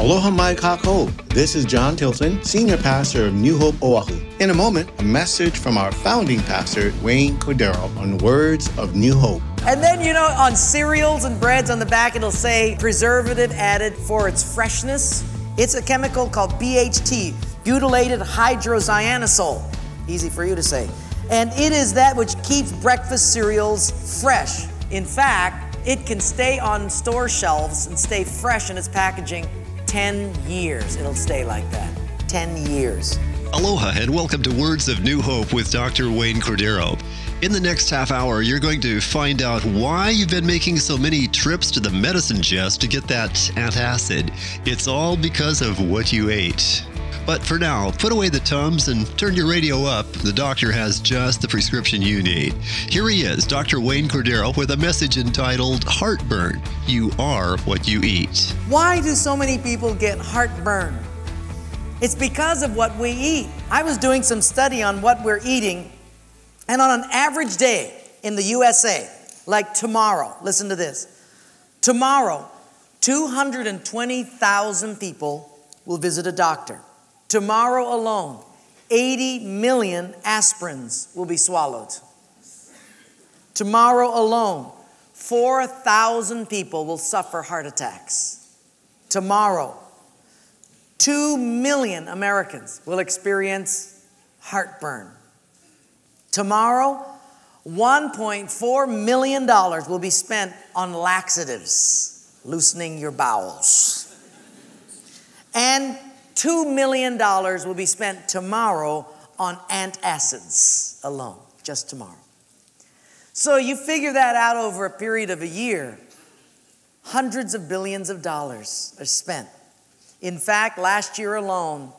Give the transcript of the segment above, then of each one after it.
Aloha mai kākou. This is John Tilton, Senior Pastor of New Hope, Oahu. In a moment, a message from our founding pastor, Wayne Cordero, on words of New Hope. And then, on cereals and breads on the back, it'll say preservative added for its freshness. It's a chemical called BHT, butylated hydroxyanosole. Easy for you to say. And it is that which keeps breakfast cereals fresh. In fact, it can stay on store shelves and stay fresh in its packaging 10 years. It'll stay like that. 10 years. Aloha and welcome to Words of New Hope with Dr. Wayne Cordero. In the next half hour, you're going to find out why you've been making so many trips to the medicine chest to get that antacid. It's all because of what you ate. But for now, put away the Tums and turn your radio up. The doctor has just the prescription you need. Here he is, Dr. Wayne Cordero, with a message entitled Heartburn. You are what you eat. Why do so many people get heartburn? It's because of what we eat. I was doing some study on what we're eating, and on an average day in the USA, like tomorrow, listen to this. Tomorrow, 220,000 people will visit a doctor. Tomorrow alone, 80 million aspirins will be swallowed. Tomorrow alone, 4,000 people will suffer heart attacks. Tomorrow, 2 million Americans will experience heartburn. Tomorrow, $1.4 million will be spent on laxatives, loosening your bowels. And $2 million will be spent tomorrow on antacids alone, just tomorrow. So you figure that out over a period of a year, hundreds of billions of dollars are spent. In fact, last year alone,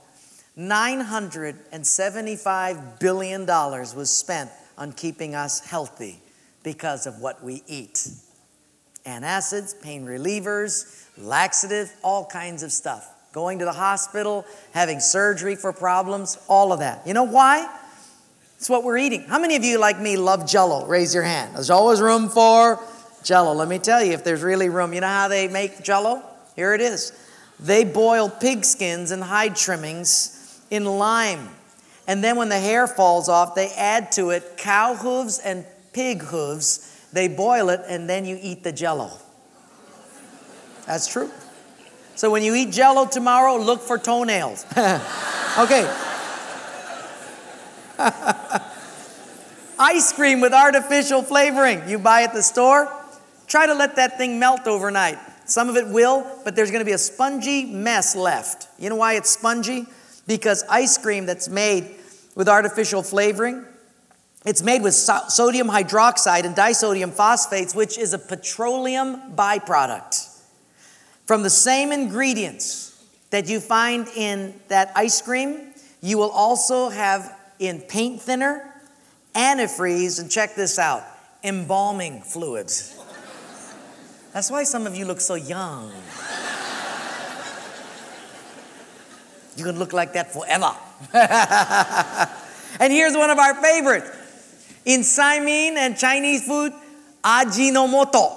$975 billion was spent on keeping us healthy because of what we eat. Antacids, pain relievers, laxative, all kinds of stuff. Going to the hospital, having surgery for problems, all of that. You know why? It's what we're eating. How many of you, like me, love Jell-O? Raise your hand. There's always room for Jell-O. Let me tell you, if there's really room, you know how they make Jell-O? Here it is. They boil pig skins and hide trimmings in lime. And then when the hair falls off, they add to it cow hooves and pig hooves. They boil it, and then you eat the Jell-O. That's true. So when you eat Jell-O tomorrow, look for toenails. Okay. Ice cream with artificial flavoring. You buy at the store, try to let that thing melt overnight. Some of it will, but there's going to be a spongy mess left. You know why it's spongy? Because ice cream that's made with artificial flavoring, it's made with sodium hydroxide and disodium phosphates, which is a petroleum byproduct. From the same ingredients that you find in that ice cream, you will also have in paint thinner, antifreeze, and check this out, embalming fluids. That's why some of you look so young. You can look like that forever. And here's one of our favorites. In Siamese and Chinese food, Ajinomoto.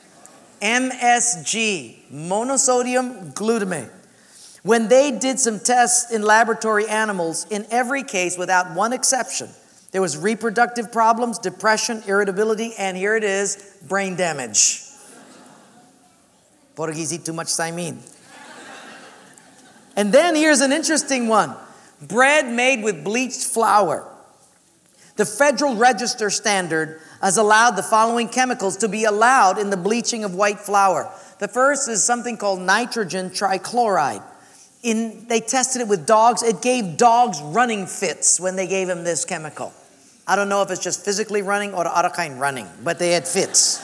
MSG, monosodium glutamate. When they did some tests in laboratory animals, in every case, without one exception, there was reproductive problems, depression, irritability, and here it is, brain damage. Portuguese eat too much Siamese. And then here's an interesting one. Bread made with bleached flour. The Federal Register standard has allowed the following chemicals to be allowed in the bleaching of white flour. The first is something called nitrogen trichloride. They tested it with dogs. It gave dogs running fits when they gave them this chemical. I don't know if it's just physically running or other kind running, but they had fits.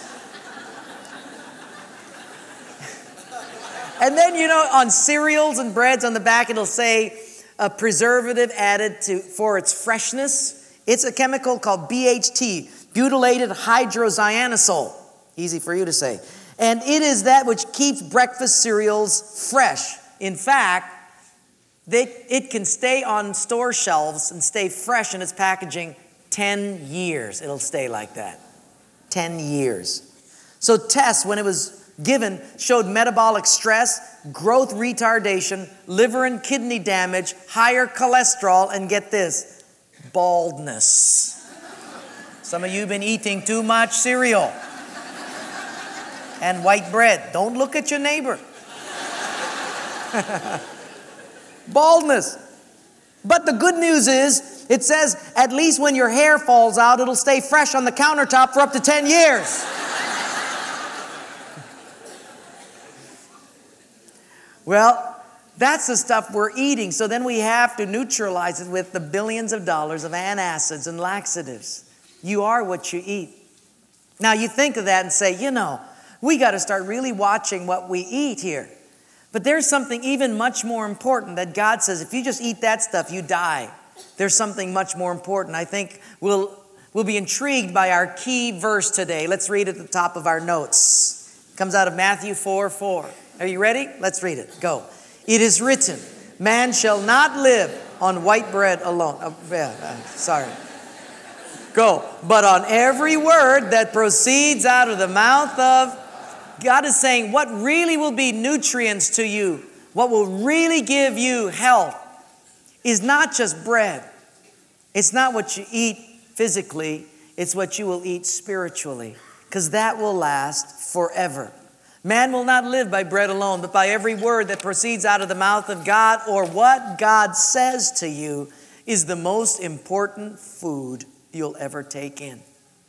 And then, on cereals and breads on the back, it'll say a preservative added for its freshness. It's a chemical called BHT, butylated hydroxyanosole. Easy for you to say. And it is that which keeps breakfast cereals fresh. In fact, it can stay on store shelves and stay fresh in its packaging 10 years. It'll stay like that. 10 years. So Tess, when it was given showed metabolic stress, growth retardation, liver and kidney damage, higher cholesterol, and get this, baldness. Some of you have been eating too much cereal and white bread. Don't look at your neighbor. Baldness. But the good news is, it says at least when your hair falls out, it'll stay fresh on the countertop for up to 10 years. Well, that's the stuff we're eating. So then we have to neutralize it with the billions of dollars of antacids and laxatives. You are what you eat. Now you think of that and say, we got to start really watching what we eat here. But there's something even much more important that God says, if you just eat that stuff, you die. There's something much more important. I think we'll be intrigued by our key verse today. Let's read at the top of our notes. It comes out of Matthew 4:4. Are you ready? Let's read it. Go. It is written, man shall not live on white bread alone. Sorry. Go. But on every word that proceeds out of the mouth of God is saying what really will be nutrients to you, what will really give you health, is not just bread. It's not what you eat physically. It's what you will eat spiritually, because that will last forever. Man will not live by bread alone, but by every word that proceeds out of the mouth of God, or what God says to you is the most important food you'll ever take in.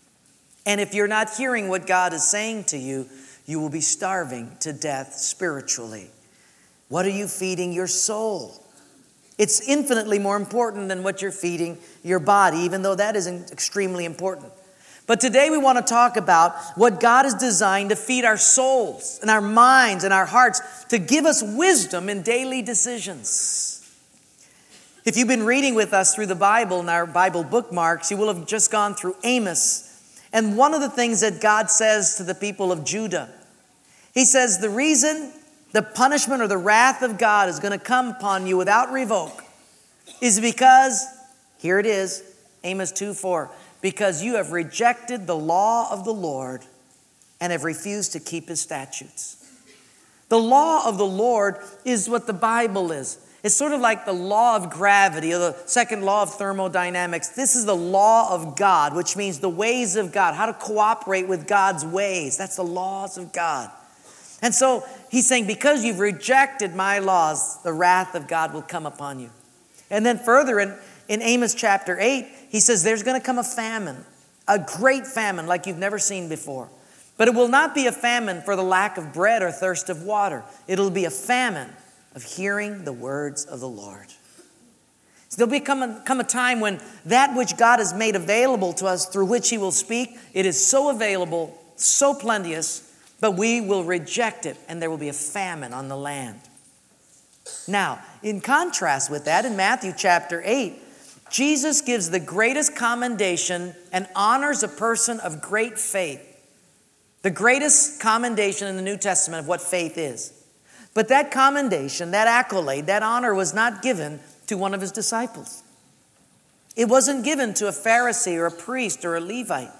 And if you're not hearing what God is saying to you, you will be starving to death spiritually. What are you feeding your soul? It's infinitely more important than what you're feeding your body, even though that isn't extremely important. But today we want to talk about what God has designed to feed our souls and our minds and our hearts, to give us wisdom in daily decisions. If you've been reading with us through the Bible and our Bible bookmarks, you will have just gone through Amos. And one of the things that God says to the people of Judah, He says the reason the punishment or the wrath of God is going to come upon you without revoke is because, here it is, Amos 2:4, because you have rejected the law of the Lord and have refused to keep His statutes. The law of the Lord is what the Bible is. It's sort of like the law of gravity or the second law of thermodynamics. This is the law of God, which means the ways of God, how to cooperate with God's ways. That's the laws of God. And so He's saying, because you've rejected my laws, the wrath of God will come upon you. And then further in Amos chapter 8, He says there's going to come a famine, a great famine like you've never seen before. But it will not be a famine for the lack of bread or thirst of water. It'll be a famine of hearing the words of the Lord. So there'll come a time when that which God has made available to us, through which He will speak, it is so available, so plenteous, but we will reject it, and there will be a famine on the land. Now, in contrast with that, in Matthew chapter 8, Jesus gives the greatest commendation and honors a person of great faith. The greatest commendation in the New Testament of what faith is. But that commendation, that accolade, that honor was not given to one of His disciples. It wasn't given to a Pharisee or a priest or a Levite.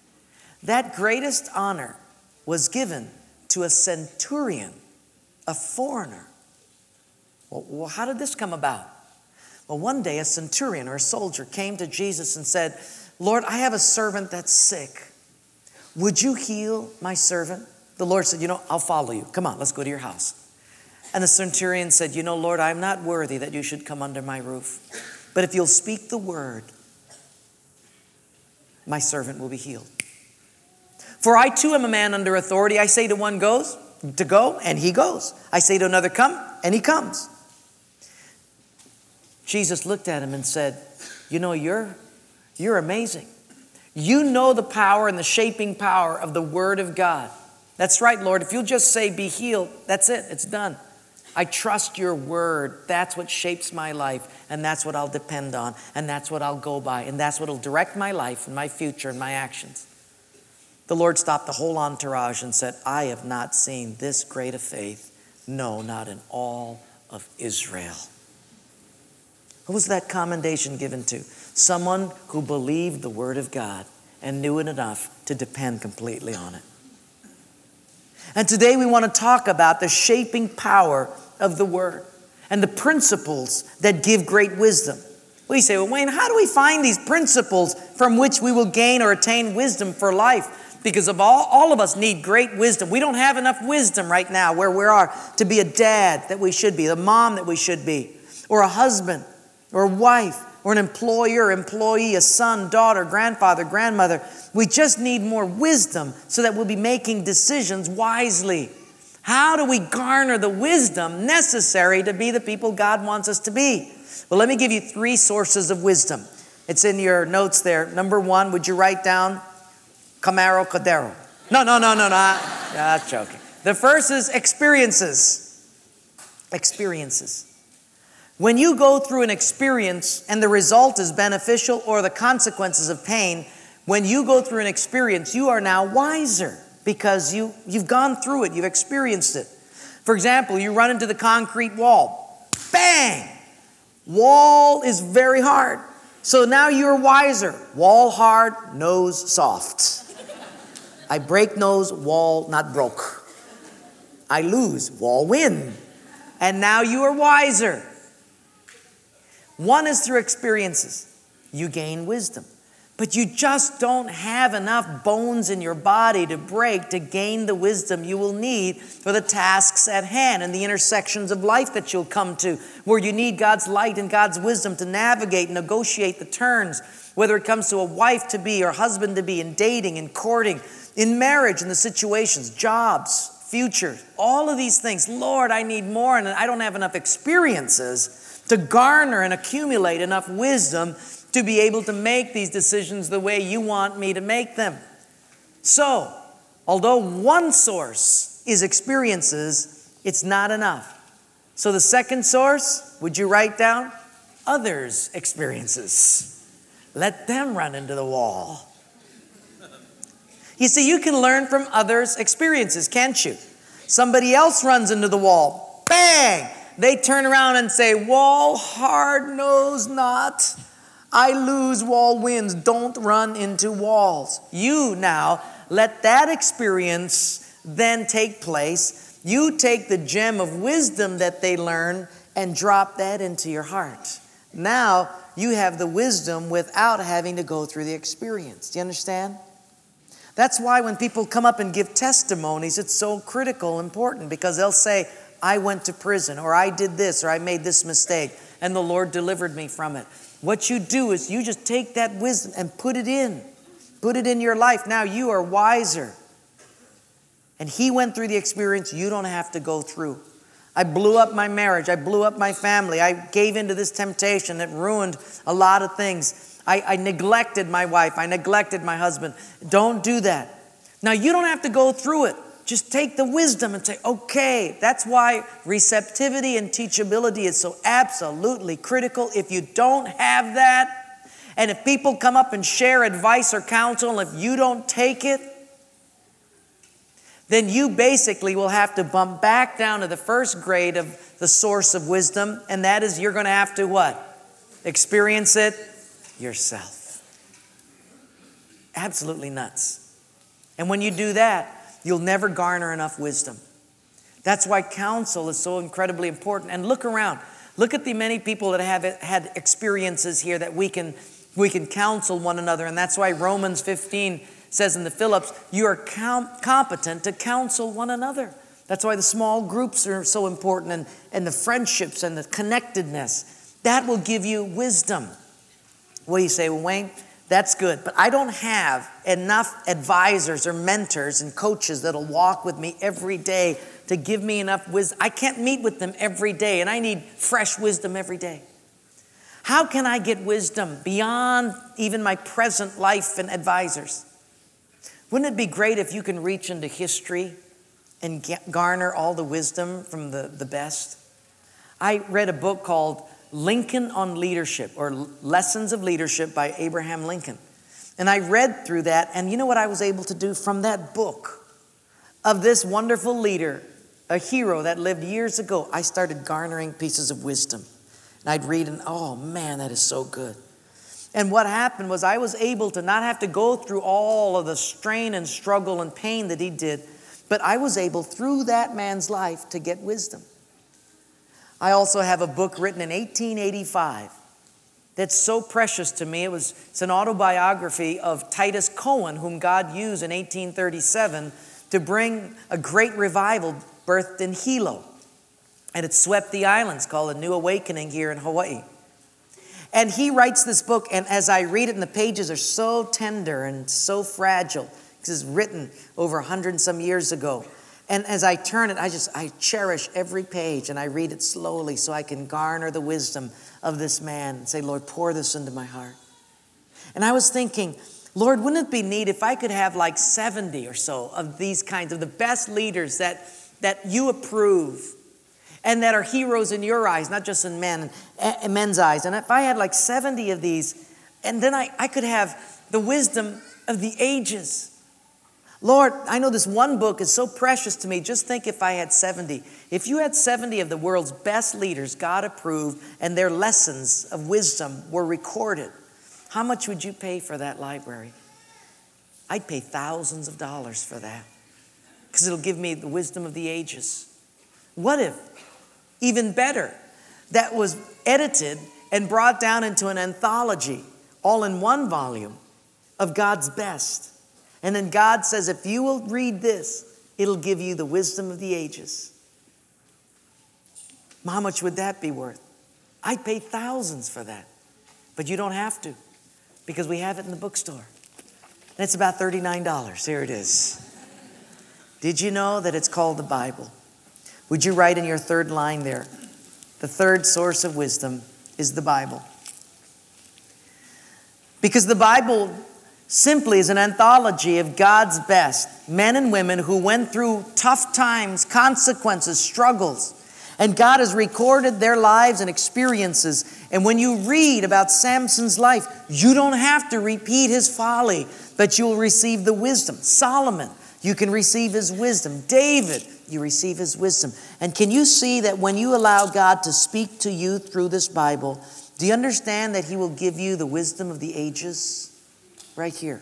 That greatest honor was given to a centurion, a foreigner. Well, how did this come about? Well, one day a centurion or a soldier came to Jesus and said, Lord, I have a servant that's sick. Would you heal my servant? The Lord said, I'll follow you. Come on, let's go to your house. And the centurion said, Lord, I'm not worthy that you should come under my roof. But if you'll speak the word, my servant will be healed. For I too am a man under authority. I say to one goes to go, and he goes. I say to another come, and he comes. Jesus looked at him and said, you're amazing. You know the power and the shaping power of the Word of God. That's right, Lord. If you'll just say, be healed, that's it. It's done. I trust your word. That's what shapes my life, and that's what I'll depend on, and that's what I'll go by, and that's what will direct my life and my future and my actions. The Lord stopped the whole entourage and said, I have not seen this great a faith. No, not in all of Israel. Who was that commendation given to? Someone who believed the word of God and knew it enough to depend completely on it. And today we want to talk about the shaping power of the Word and the principles that give great wisdom. Well, you say, well, Wayne, how do we find these principles from which we will gain or attain wisdom for life? Because of all of us need great wisdom. We don't have enough wisdom right now where we are to be a dad that we should be, the mom that we should be, or a husband, or a wife, or an employer, employee, a son, daughter, grandfather, grandmother. We just need more wisdom so that we'll be making decisions wisely. How do we garner the wisdom necessary to be the people God wants us to be? Well, let me give you 3 sources of wisdom. It's in your notes there. Number 1, would you write down Camaro Cordero? No. That's joking. The first is experiences. Experiences. When you go through an experience and the result is beneficial or the consequences of pain, when you go through an experience, you are now wiser because you've gone through it. You've experienced it. For example, you run into the concrete wall. Bang! Wall is very hard. So now you're wiser. Wall hard, nose soft. I break nose, wall not broke. I lose, wall win. And now you are wiser. One is through experiences. You gain wisdom. But you just don't have enough bones in your body to break to gain the wisdom you will need for the tasks at hand and the intersections of life that you'll come to, where you need God's light and God's wisdom to navigate and negotiate the turns, whether it comes to a wife to be or husband to be, in dating and courting, in marriage and the situations, jobs, future, all of these things. Lord, I need more, and I don't have enough experiences to garner and accumulate enough wisdom to be able to make these decisions the way you want me to make them. So, although one source is experiences, it's not enough. So the second source, would you write down? Others' experiences. Let them run into the wall. You see, you can learn from others' experiences, can't you? Somebody else runs into the wall. Bang! They turn around and say, wall hard, nose not. I lose, wall wins. Don't run into walls. You now let that experience then take place. You take the gem of wisdom that they learn and drop that into your heart. Now you have the wisdom without having to go through the experience. Do you understand? That's why when people come up and give testimonies, it's so critical, important, because they'll say, I went to prison, or I did this, or I made this mistake, and the Lord delivered me from it. What you do is you just take that wisdom and put it in your life. Now you are wiser. And he went through the experience you don't have to go through. I blew up my marriage. I blew up my family. I gave into this temptation that ruined a lot of things. I neglected my wife. I neglected my husband. Don't do that. Now you don't have to go through it. Just take the wisdom and say, okay, that's why receptivity and teachability is so absolutely critical. If you don't have that, and if people come up and share advice or counsel, and if you don't take it, then you basically will have to bump back down to the first grade of the source of wisdom, and that is you're going to have to what? Experience it yourself. Absolutely nuts. And when you do that, you'll never garner enough wisdom. That's why counsel is so incredibly important. And look around. Look at the many people that have had experiences here that we can counsel one another. And that's why Romans 15 says in the Phillips, you are competent to counsel one another. That's why the small groups are so important, and the friendships and the connectedness. That will give you wisdom. Well, you say, well, Wayne, that's good, but I don't have enough advisors or mentors and coaches that'll walk with me every day to give me enough wisdom. I can't meet with them every day, and I need fresh wisdom every day. How can I get wisdom beyond even my present life and advisors? Wouldn't it be great if you can reach into history and garner all the wisdom from the best? I read a book called Lincoln on Leadership, or Lessons of Leadership by Abraham Lincoln. And I read through that, and you know what I was able to do from that book of this wonderful leader, a hero that lived years ago? I started garnering pieces of wisdom. And I'd read, and oh man, that is so good. And what happened was I was able to not have to go through all of the strain and struggle and pain that he did, But I was able, through that man's life, to get wisdom. I also have a book written in 1885 that's so precious to me. It's an autobiography of Titus Cohen, whom God used in 1837 to bring a great revival birthed in Hilo. And it swept the islands, called A New Awakening here in Hawaii. And he writes this book, and as I read it, and the pages are so tender and so fragile, because it's written over 100 and some years ago. And as I turn it, I cherish every page, and I read it slowly so I can garner the wisdom of this man and say, Lord, pour this into my heart. And I was thinking, Lord, wouldn't it be neat if I could have like 70 or so of these kinds of the best leaders that you approve and that are heroes in your eyes, not just in men's eyes. And if I had like 70 of these, and then I could have the wisdom of the ages. Lord, I know this one book is so precious to me. Just think if I had 70. If you had 70 of the world's best leaders, God approved, and their lessons of wisdom were recorded, how much would you pay for that library? I'd pay thousands of dollars for that, because it'll give me the wisdom of the ages. What if, even better, that was edited and brought down into an anthology, all in one volume, of God's best? And then God says, if you will read this, it'll give you the wisdom of the ages. How much would that be worth? I'd pay thousands for that. But you don't have to, because we have it in the bookstore. And it's about $39. Here it is. Did you know that it's called the Bible? Would you write in your third line there? The third source of wisdom is the Bible. Because the Bible simply is an anthology of God's best, men and women who went through tough times, consequences, struggles. And God has recorded their lives and experiences. And when you read about Samson's life, you don't have to repeat his folly, but you'll receive the wisdom. Solomon, you can receive his wisdom. David, you receive his wisdom. And can you see that when you allow God to speak to you through this Bible, do you understand that he will give you the wisdom of the ages? Right here.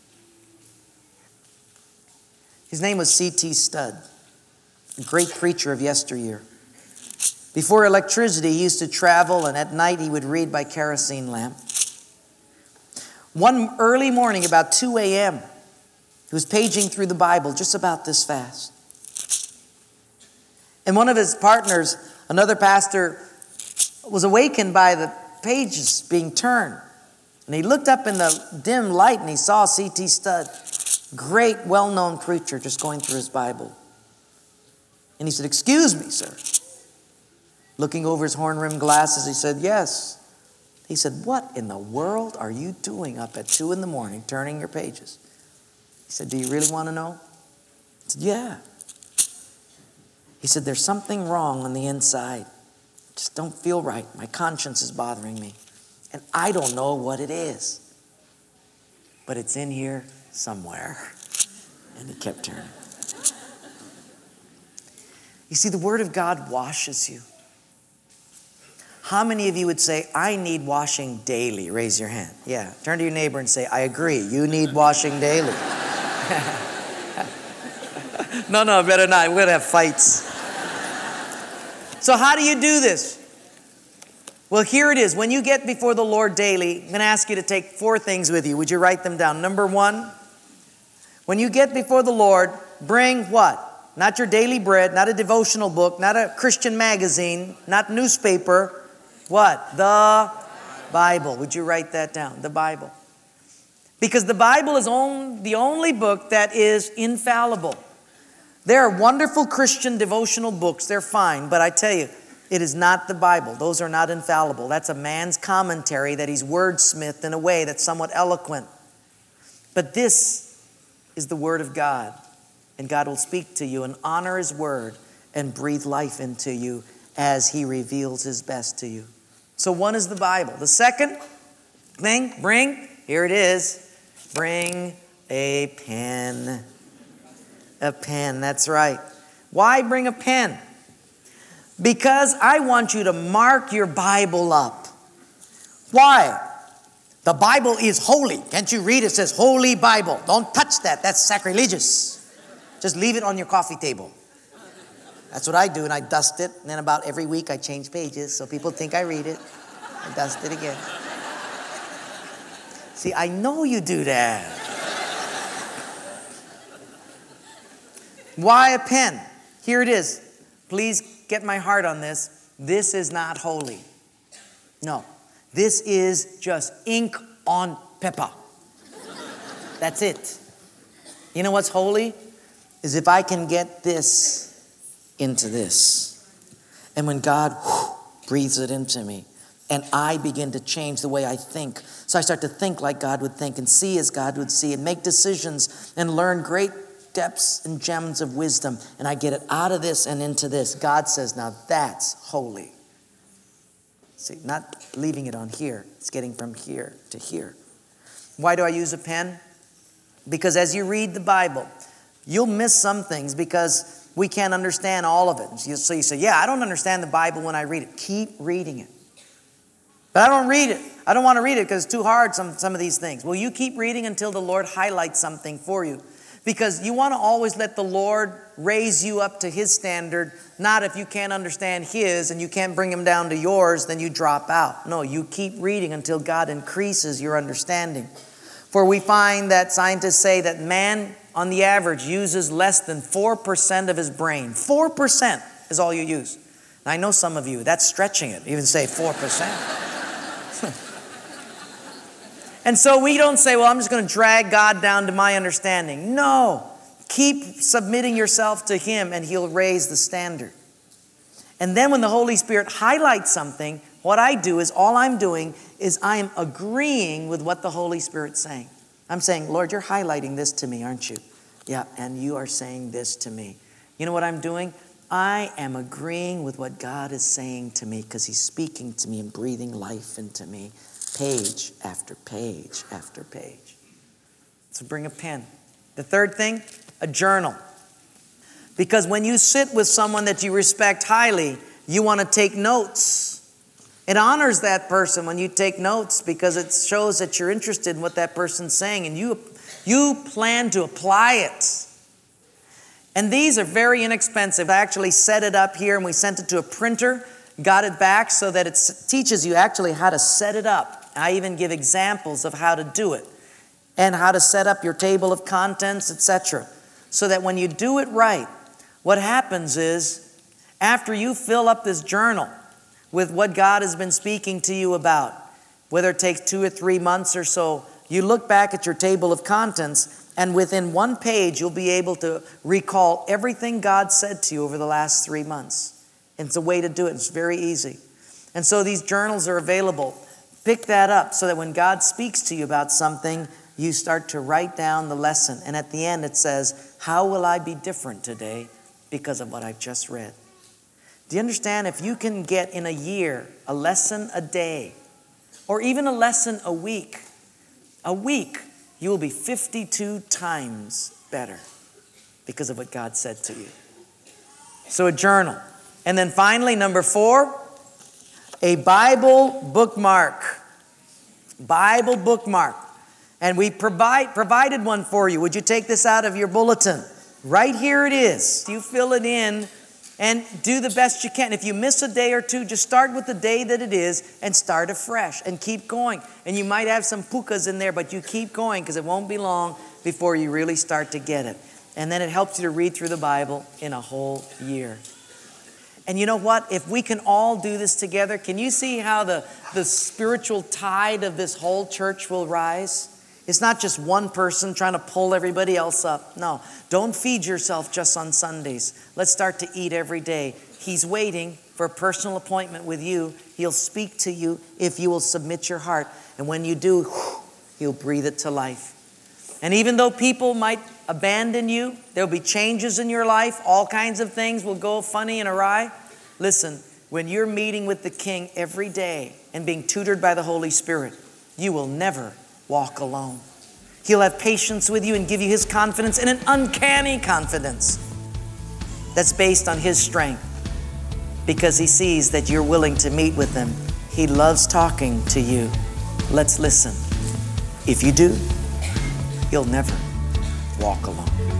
His name was C.T. Studd, a great preacher of yesteryear. Before electricity, he used to travel, and at night he would read by kerosene lamp. One early morning, about 2 a.m., he was paging through the Bible just about this fast. And one of his partners, another pastor, was awakened by the pages being turned. And he looked up in the dim light and he saw C.T. Studd, great, well-known preacher, just going through his Bible. And he said, "Excuse me, sir." Looking over his horn-rimmed glasses, he said, "Yes." He said, "What in the world are you doing up at 2 a.m. turning your pages?" He said, "Do you really want to know?" He said, "Yeah." He said, "There's something wrong on the inside. I just don't feel right. My conscience is bothering me. And I don't know what it is. But it's in here somewhere." And he kept turning. You see, the Word of God washes you. How many of you would say, "I need washing daily"? Raise your hand. Yeah. Turn to your neighbor and say, "I agree. You need washing daily." No, better not. We're going to have fights. So how do you do this? Well, here it is. When you get before the Lord daily, I'm going to ask you to take 4 things with you. Would you write them down? Number 1, when you get before the Lord, bring what? Not your daily bread, not a devotional book, not a Christian magazine, not newspaper. What? The Bible. Would you write that down? The Bible. Because the Bible is the only book that is infallible. There are wonderful Christian devotional books. They're fine. But I tell you, it is not the Bible. Those are not infallible. That's a man's commentary that he's wordsmithed in a way that's somewhat eloquent. But this is the Word of God. And God will speak to you and honor His Word and breathe life into you as He reveals His best to you. So 1 is the Bible. The second thing, here it is, bring a pen. A pen, that's right. Why bring a pen? Because I want you to mark your Bible up. Why? The Bible is holy. Can't you read? It says Holy Bible. Don't touch that. That's sacrilegious. Just leave it on your coffee table. That's what I do, and I dust it. And then about every week I change pages so people think I read it. I dust it again. See, I know you do that. Why a pen? Here it is. Please get my heart on this. This is not holy. No. This is just ink on paper. That's it. You know what's holy? Is if I can get this into this. And when God breathes it into me, and I begin to change the way I think. So I start to think like God would think, and see as God would see, and make decisions, and learn great depths and gems of wisdom. And I get it out of this and into this. God says, now that's holy. See, not leaving it on here. It's getting from here to here. Why do I use a pen? Because as you read the Bible, you'll miss some things because we can't understand all of it. So you say, yeah, I don't understand the Bible when I read it. Keep reading it. But I don't read it. I don't want to read it because it's too hard, some of these things. Well, you keep reading until the Lord highlights something for you. Because you want to always let the Lord raise you up to His standard. Not if you can't understand His and you can't bring Him down to yours, then you drop out. No, you keep reading until God increases your understanding. For we find that scientists say that man, on the average, uses less than 4% of his brain. 4% is all you use. Now, I know some of you, that's stretching it. Even say 4%. And so we don't say, well, I'm just going to drag God down to my understanding. No. Keep submitting yourself to Him and He'll raise the standard. And then when the Holy Spirit highlights something, what I do is all I'm doing is I am agreeing with what the Holy Spirit's saying. I'm saying, Lord, you're highlighting this to me, aren't you? Yeah, and you are saying this to me. You know what I'm doing? I am agreeing with what God is saying to me because He's speaking to me and breathing life into me. Page after page after page. So bring a pen. The third thing, a journal. Because when you sit with someone that you respect highly, you want to take notes. It honors that person when you take notes because it shows that you're interested in what that person's saying and you plan to apply it. And these are very inexpensive. I actually set it up here and we sent it to a printer, got it back so that it teaches you actually how to set it up. I even give examples of how to do it and how to set up your table of contents, etc. So that when you do it right, what happens is after you fill up this journal with what God has been speaking to you about, whether it takes 2 or 3 months or so, you look back at your table of contents and within one page you'll be able to recall everything God said to you over the last 3 months. And it's a way to do it. It's very easy. And so these journals are available. Pick that up so that when God speaks to you about something, you start to write down the lesson. And at the end it says, how will I be different today because of what I've just read? Do you understand? If you can get in a year a lesson a day or even a lesson a week, you will be 52 times better because of what God said to you. So a journal. And then finally, number 4, a Bible bookmark. Bible bookmark. And we provided one for you. Would you take this out of your bulletin? Right here it is. You fill it in and do the best you can. If you miss a day or two, just start with the day that it is and start afresh and keep going. And you might have some pukas in there, but you keep going because it won't be long before you really start to get it. And then it helps you to read through the Bible in a whole year. And you know what? If we can all do this together, can you see how the spiritual tide of this whole church will rise? It's not just one person trying to pull everybody else up. No, don't feed yourself just on Sundays. Let's start to eat every day. He's waiting for a personal appointment with you. He'll speak to you if you will submit your heart. And when you do, He'll breathe it to life. And even though people might abandon you, there'll be changes in your life. All kinds of things will go funny and awry. Listen, when you're meeting with the King every day and being tutored by the Holy Spirit, you will never walk alone. He'll have patience with you and give you His confidence, and an uncanny confidence that's based on His strength because He sees that you're willing to meet with Him. He loves talking to you. Let's listen. If you do, you'll never walk alone.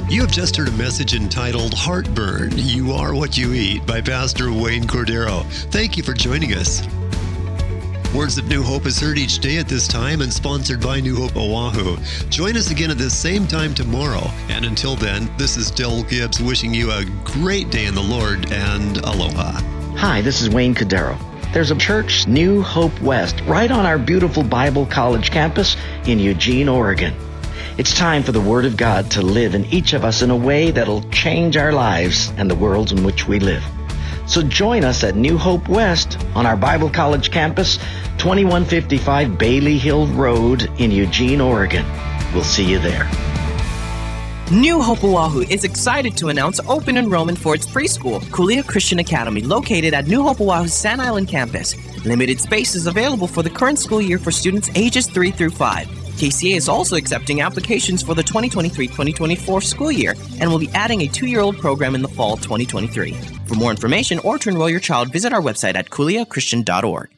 You have just heard a message entitled Heartburn, You Are What You Eat by Pastor Wayne Cordero. Thank you for joining us. Words of New Hope is heard each day at this time and sponsored by New Hope Oahu. Join us again at this same time tomorrow. And until then, this is Del Gibbs wishing you a great day in the Lord and aloha. Hi, this is Wayne Cordero. There's a church, New Hope West, right on our beautiful Bible College campus in Eugene, Oregon. It's time for the Word of God to live in each of us in a way that'll change our lives and the worlds in which we live. So join us at New Hope West on our Bible College campus, 2155 Bailey Hill Road in Eugene, Oregon. We'll see you there. New Hope Oahu is excited to announce open enrollment for its preschool, Kulia Christian Academy, located at New Hope Oahu's Sand Island campus. Limited space is available for the current school year for students ages 3 through 5. KCA is also accepting applications for the 2023-2024 school year and will be adding a 2-year-old program in the fall 2023. For more information or to enroll your child, visit our website at kuliachristian.org.